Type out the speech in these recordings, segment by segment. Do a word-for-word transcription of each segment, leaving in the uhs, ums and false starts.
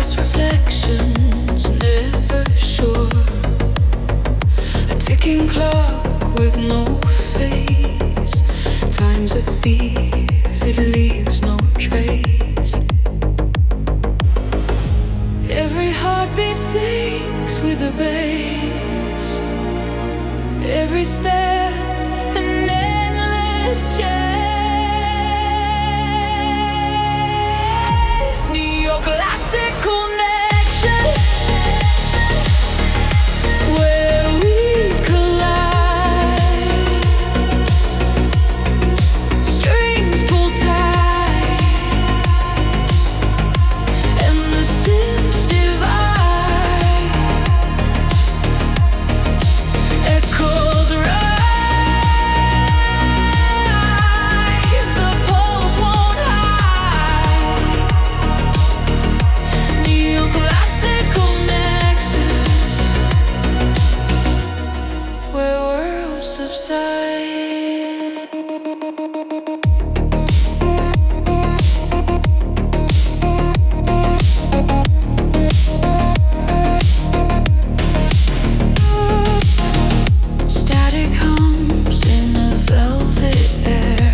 Glass reflections, never sure. A ticking clock with no face. Time's a thief, it leaves no trace. Every heartbeat sinks with the bass. Every step an endless chase. Neoclassical nexus, where we collide. Strings pull tight and the synths divide. Echoes rise, the pulse won't hide. Neoclassical nexus, where worlds subside. Static hums in the velvet air.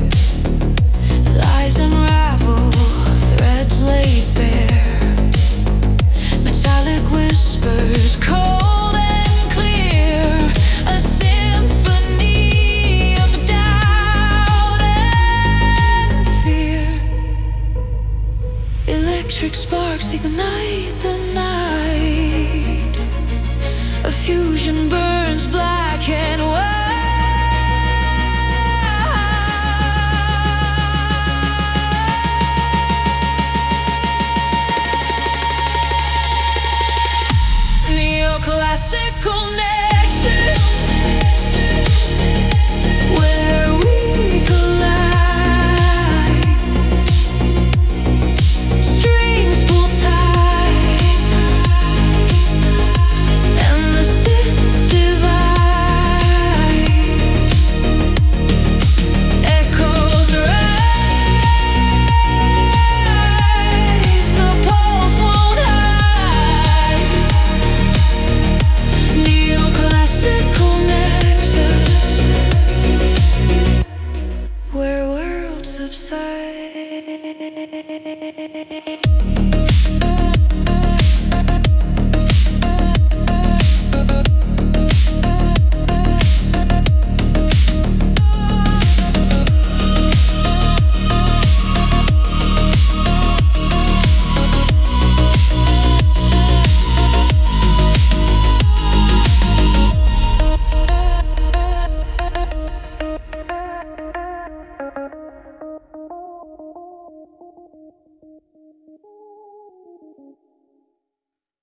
Lies unravel, threads laid bare. Metallic whispers, cold and clear. A symphony of doubt and fear. Electric sparks ignite the night. A fusion burns black and white. Neoclassical nexus.